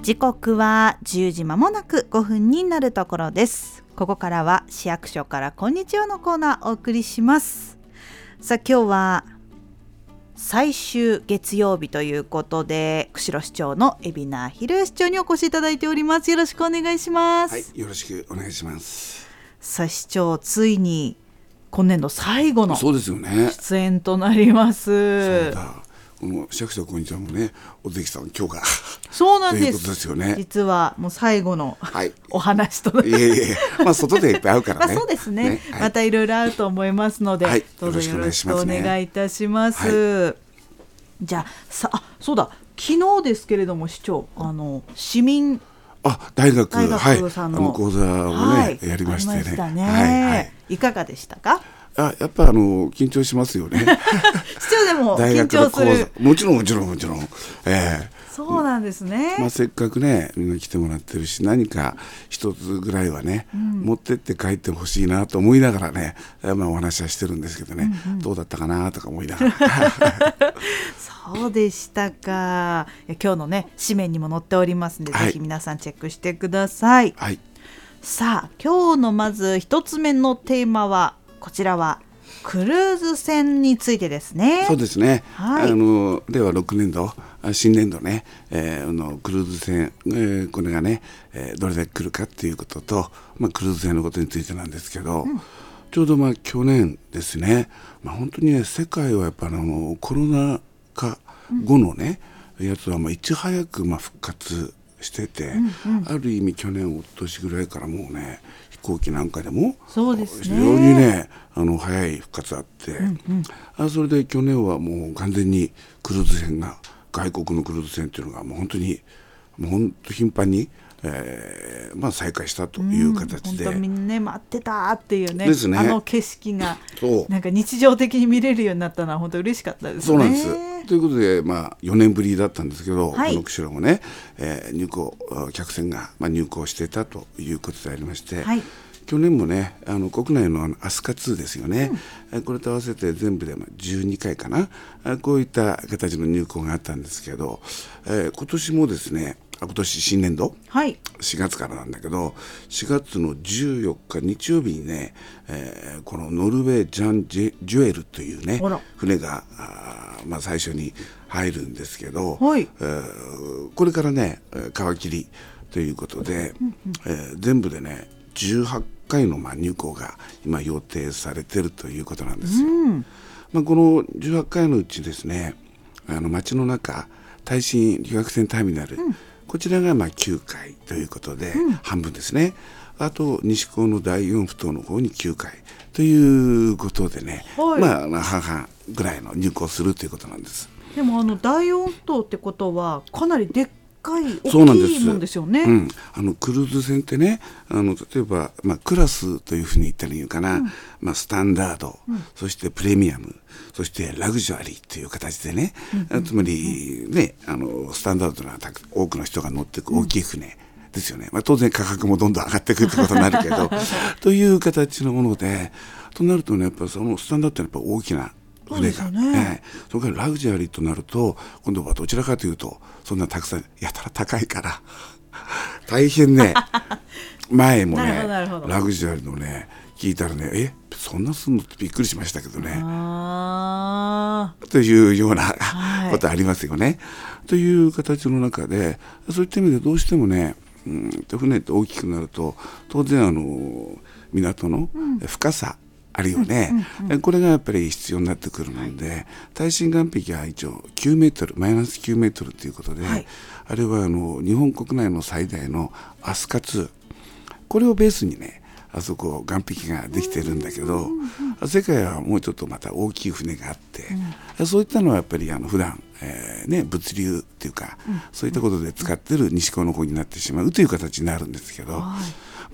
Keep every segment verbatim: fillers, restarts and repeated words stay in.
時刻はじゅうじまもなくごふんになるところです。ここからは市役所からこんにちはのコーナーお送りします。さあ今日は最終月曜日ということで、釧路市長の海老名博市長にお越しいただいております。よろしくお願いします。 はい、よろしくお願いします。 さあ市長、ついに今年度最後のそうですよね。 出演となります。 そうだ、この市役所こんにちはもね、尾関さん今日がそうなんです。 ということですよね。 実はもう最後の、 はい、 お話となりいえいえ、まあ外でいっぱい会うからね。 まあそうですね、 ね、はい、 またいろいろあると思いますので、 はい、 どうぞよろしくおね、 願いいたします。はい、じゃあさあそうだ、昨日ですけれども市長、あの市民あ大学大学さんの、 はい、あの講座をね、はい、やりましてね。 ありましたね。 はいはい、 いかがでしたか？ あやっぱあの緊張しますよね。 市長でも緊張する。 もちろんもちろんもちろん。えーそうなんですね。 まあ、せっかくねみんな来てもらってるし、何か一つぐらいはね、うん、持ってって帰ってほしいなと思いながらね、まあ、お話はしてるんですけどね、うんうん、どうだったかなとか思いながら。 そうでしたか。今日のね紙面にも載っておりますので、はい、ぜひ皆さんチェックしてください。はい、さあ今日のまず一つ目のテーマはこちらはクルーズ船についてですね。 そうですね、はい、あの令和ろくねんど新年度ね、えー、あのクルーズ船、えー、これがね、えー、どれだけ来るかっていうことと、まあ、クルーズ船のことについてなんですけど、うん、ちょうどまあ去年ですね、まあ、本当にね世界はやっぱあのコロナ禍後のね、うん、やつはまあいち早くまあ復活してて、うんうん、ある意味去年おととしぐらいからもうね飛行機なんかでもそうですね、 非常にねあの早い復活あって、うんうん、あそれで去年はもう完全にクルーズ船が外国のクルーズ船っていうのがもう本当にもう本当頻繁に、えーまあ、再開したという形で、 うん、本当みんな、ね、待ってたっていう ね, ですね、 あの景色がなんか日常的に見れるようになったのは本当嬉しかったですね。 そうなんですということで、まあ、よねんぶりだったんですけど、はい、この釧路もね、えー、入港客船が、まあ、入港していたということでありまして、はい、去年もねあの国内のアスカツーですよね、うん、これと合わせて全部でじゅうにかいかな、こういった形の入港があったんですけど、えー、今年もですね今年新年度、はい、しがつからなんだけどしがつのじゅうよっか日曜日にね、えー、このノルウェージャン・ジュエルというね船があ、まあ、最初に入るんですけど、はい、えー、これからね皮切りということで、うんうん、えー、全部でねじゅうはっかいのまあ入港が今予定されているということなんですよ、うん、まあ、このじゅうはっかいのうちですねあの街の中耐震旅客船ターミナル、うん、こちらがまあきゅうかいということで、うん、半分ですね。あと西港のだいよんふ頭の方にきゅうかいということでね、はい、まあ半々ぐらいの入港するということなんです。 でもあのだいよんふ頭ってことはかなりでっかい大きいもんですよね。 うん、あのクルーズ船ってねあの例えば、まあ、クラスというふうに言ったらいいのかな、うん、まあ、スタンダード、うん、そしてプレミアム、そしてラグジュアリーという形でね、うん、つまりねあのスタンダードな多くの人が乗っていく大きい船ですよね、まあ、当然価格もどんどん上がっていくってことになるけどという形のものでとなるとねやっぱそのスタンダードってやっぱ大きな船が、そ, ねえー、それからラグジュアリーとなると今度はどちらかというとそんなたくさんやたら高いから大変ね前もねラグジュアリーのね聞いたらねえそんなすんのってびっくりしましたけどねあというようなことありますよね、はい、という形の中でそういった意味でどうしてもね、うん、船って大きくなると当然あの港の深さ、うんあるよね、うんうんうん、これがやっぱり必要になってくるので、はい、耐震岩壁は一応きゅうメートルマイナスきゅうメートルということで、はい、あれはあの日本国内の最大のアスカツこれをベースにねあそこ岩壁ができてるんだけど、うんうんうん、世界はもうちょっとまた大きい船があって、うん、そういったのはやっぱりあの普段、えーね、物流っていうか、うん、そういったことで使ってる西港の方になってしまうという形になるんですけど、はい、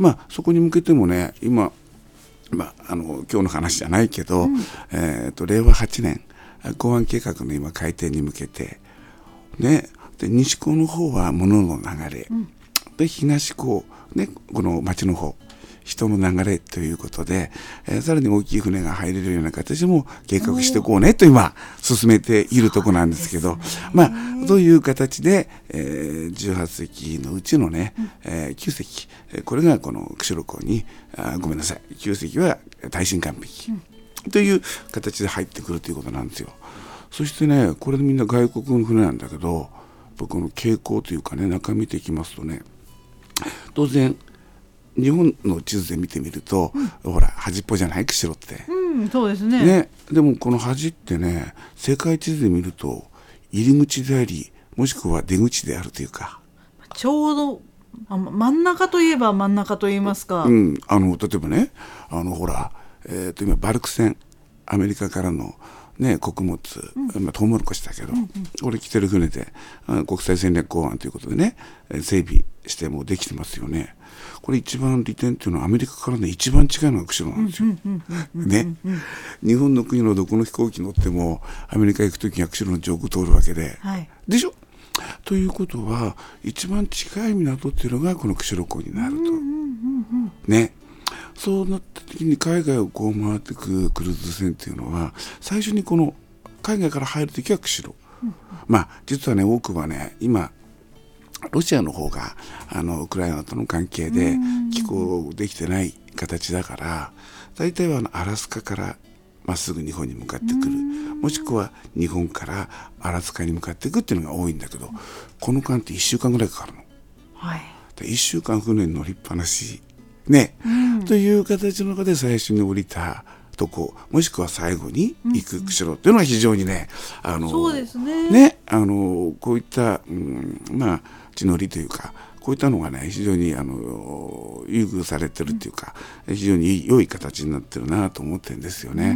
まあそこに向けてもね今まあ、あの今日の話じゃないけど、うん、えー、とれいわはちねん港湾計画の今改定に向けて、ね、で西港の方は物の流れ、うん、で東港、ね、この町の方人の流れということで、えー、さらに大きい船が入れるような形も計画していこうねと今進めているところなんですけど、ね、まあそういう形で、えー、じゅうはっせきのうちのね、えー、きゅうせき、これがこの釧路港にあごめんなさいきゅうせきは耐震完璧、うん、という形で入ってくるということなんですよ。そしてねこれでみんな外国の船なんだけど、この傾向というかね中見ていきますとね、当然日本の地図で見てみると、うん、ほら端っぽじゃない釧路って、 うん、そうですね。 ね、でもこの端ってね世界地図で見ると入り口でありもしくは出口であるというか、 ちょうど真ん中といえば真ん中といいますか、 うん、あの例えばねあのほら、えー、と今バルク船アメリカからのね、穀物、うんまあ、トウモロコシだけど、うんうん、これ来てる船で国際戦略港湾ということでね整備してもうできてますよね。これ一番利点っていうのはアメリカからね一番近いのが釧路なんですよ。ね、日本の国のどこの飛行機乗ってもアメリカ行くときには釧路の上空通るわけで、はい、でしょ。ということは一番近い港っていうのがこの釧路港になると、うんうんうんうん、ね。そうなった時に海外をこう回っていくクルーズ船っていうのは最初にこの海外から入る時は釧路、うんうん、まあ実はね多くはね今ロシアの方があのウクライナとの関係で寄港できてない形だから大体はあのアラスカからまっすぐ日本に向かってくる、もしくは日本からアラスカに向かっていくっていうのが多いんだけど、この間っていっしゅうかんぐらいかかるの、はい、でいっしゅうかん船に乗りっぱなしね、うん、という形の中で最初に降りたとこもしくは最後に行く釧路っていうのは非常にね、あのそうですね、 ねあのこういった、うん、まあ地の利というかこういったのがね非常にあの優遇されてるっていうか、うん、非常に良い形になってるなと思ってるんですよね、うんうん、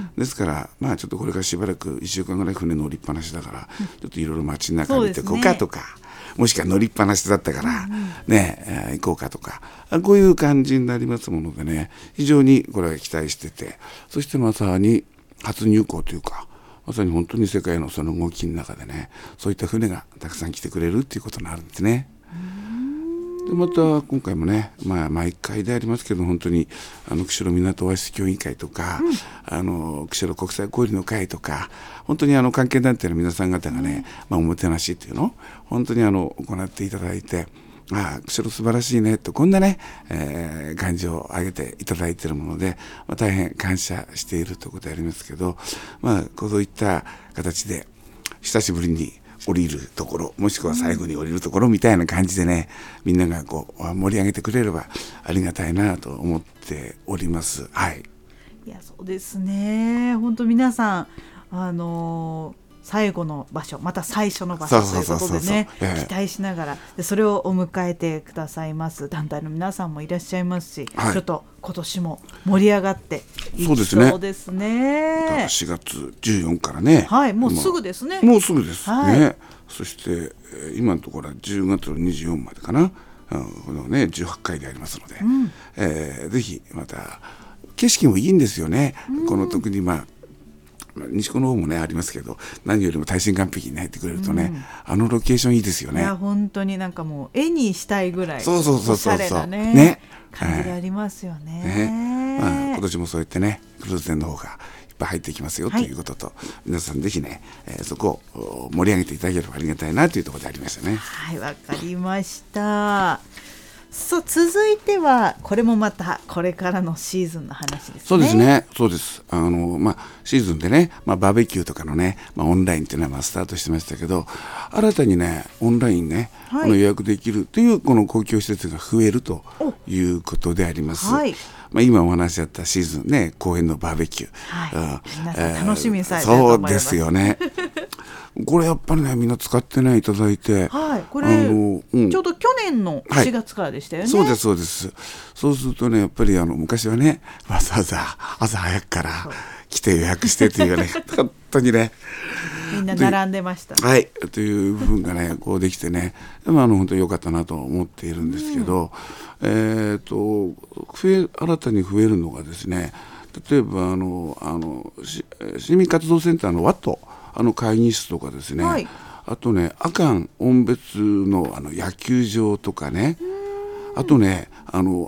ですからまあちょっとこれからしばらくいっしゅうかんぐらい船乗りっぱなしだから、うん、ちょっといろいろ街の中見てこうかとか、もしくは乗りっぱなしだったから、うんうん、ね、えー、行こうかとかこういう感じになりますものでね、非常にこれは期待してて、そしてまさに初入港というかまさに本当に世界のその動きの中でねそういった船がたくさん来てくれるっていうことになるんですね。でまた今回もね、まあ、毎回でありますけど本当にあの釧路港オアシス協議会とか、うん、あの釧路国際交流の会とか本当にあの関係団体の皆さん方がね、うんまあ、おもてなしっていうのを本当にあの行っていただいて、ああ釧路素晴らしいねとこんなね、えー、感情を上げていただいているもので、まあ、大変感謝しているということでありますけど、まあこういった形で久しぶりに降りるところもしくは最後に降りるところみたいな感じでね、みんながこう盛り上げてくれればありがたいなと思っております。はい。 いやそうですね。本当皆さんあのー最後の場所また最初の場所ということでね期待しながらでそれをお迎えてくださいます団体の皆さんもいらっしゃいますし、はい、ちょっと今年も盛り上がっていきそうですね。そうですね。 しがつじゅうよっかからね、 はい、もうすぐですね。 もうすぐです、はいね、そして今のところはじゅうがつのにじゅうよっかまでかな、このねじゅうはちかいでありますので、うんえー、ぜひまた景色もいいんですよね、うん、この特にまあ西港の方もねありますけど何よりも耐震完璧に入ってくれるとね、うん、あのロケーションいいですよね。 いや本当になんかもう絵にしたいぐらいそうそうそうそうおしゃれなね、ね感じがありますよね。 ねまあ、今年もそうやってねクルーズ船の方がいっぱい入ってきますよということと、はい、皆さんぜひね、えー、そこを盛り上げていただければありがたいなというところでありましたね。 はいわかりました。そう続いてはこれもまたこれからのシーズンの話ですね。 そうですねそうですあの、まあ、シーズンでね、まあ、バーベキューとかのね、まあ、オンラインっていうのはまあスタートしてましたけど新たにねオンラインね、はい、この予約できるというこの公共施設が増えるということであります。はいまあ、今お話しあったシーズンね公園のバーベキュー、 はい、皆さん楽しみにされてると思います。 そうですよねこれやっぱりねみんな使ってねいただいて、 はい、これあの、うん、ちょうど去年のしがつからでしたよね、はい、 そうですそうです。そうするとねやっぱりあの昔はねわざわざ朝早くから来て予約してというかね本当にねみんな並んでました、 はいという部分がねこうできてねでもあの本当に良かったなと思っているんですけど、うん、えー、と増え新たに増えるのがですね例えばあのあの市民活動センターのワットあの会議室とかですね、はい、あとね阿寒音別 の, あの野球場とかねあとねあの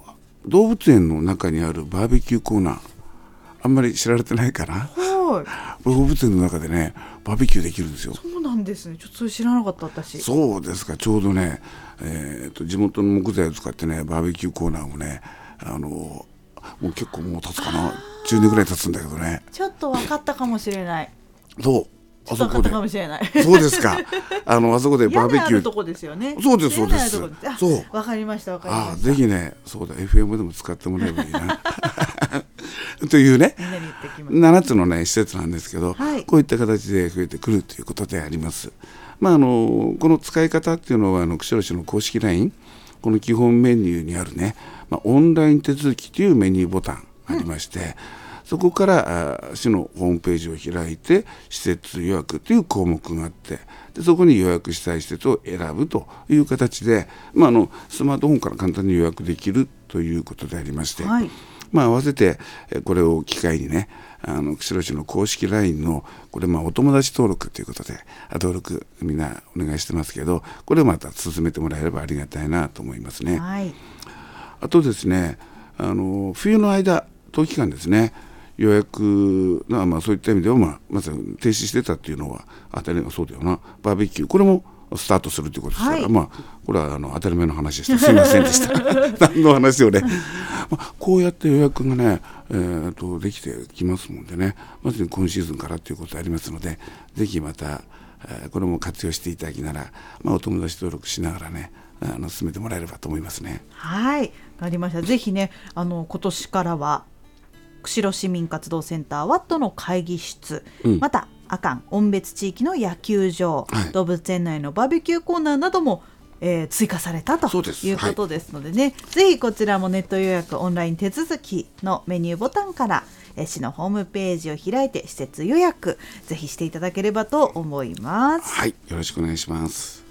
動物園の中にあるバーベキューコーナー、あんまり知られてないかな。 はい、 動物園の中でねバーベキューできるんですよ。 そうなんですね。ちょっとそれ知らなかった私。 そうですか。ちょうどね、えー、と地元の木材を使ってねバーベキューコーナーをね、あのもう結構もう経つかな、じゅうねんぐらい経つんだけどね。 ちょっと分かったかもしれない。 そうあそこでかもしれない。 そうですか。あのあそこでバーベキュー。 屋根あるとこですよね。 そうですそうです。 そう。わかりましたわかりました。 あ、ぜひね、そうだ エフエム でも使ってもらえばいいな。というね、ななつのね施設なんですけど、はい、こういった形で増えてくるということであります。まああのこの使い方っていうのはあの釧路市の公式 ライン、この基本メニューにあるね、まあ、オンライン手続きというメニューボタンありまして。うん、そこから市のホームページを開いて施設予約という項目があって、でそこに予約したい施設を選ぶという形で、まあ、あのスマートフォンから簡単に予約できるということでありまして、はい、まあ、合わせてこれを機会にね、あの釧路市の公式 ライン のこれまあお友達登録ということで登録みんなお願いしてますけど、これをまた進めてもらえればありがたいなと思いますね。はい、あとですね、あの冬の間冬期間ですね、予約な、まあ、そういった意味では、まあ、まず停止してたっていうのは当たり前、そうだよな。バーベキューこれもスタートするということですから、はい、まあこれはあの当たり前の話でした。すいませんでした何の話をね、まあ、こうやって予約がね、えー、とできてきますもんでね、まず今シーズンからということでありますので、ぜひまた、えー、これも活用していただきながら、まあ、お友達登録しながらね、あの進めてもらえればと思いますね。 はい、わかりました。ぜひね、あの今年からは釧路市民活動センターワットの会議室、うん、また阿寒音別地域の野球場、はい、動物園内のバーベキューコーナーなども、えー、追加されたということですのでね、はい、ぜひこちらもネット予約オンライン手続きのメニューボタンから、えー、市のホームページを開いて施設予約ぜひしていただければと思います。 はい、よろしくお願いします。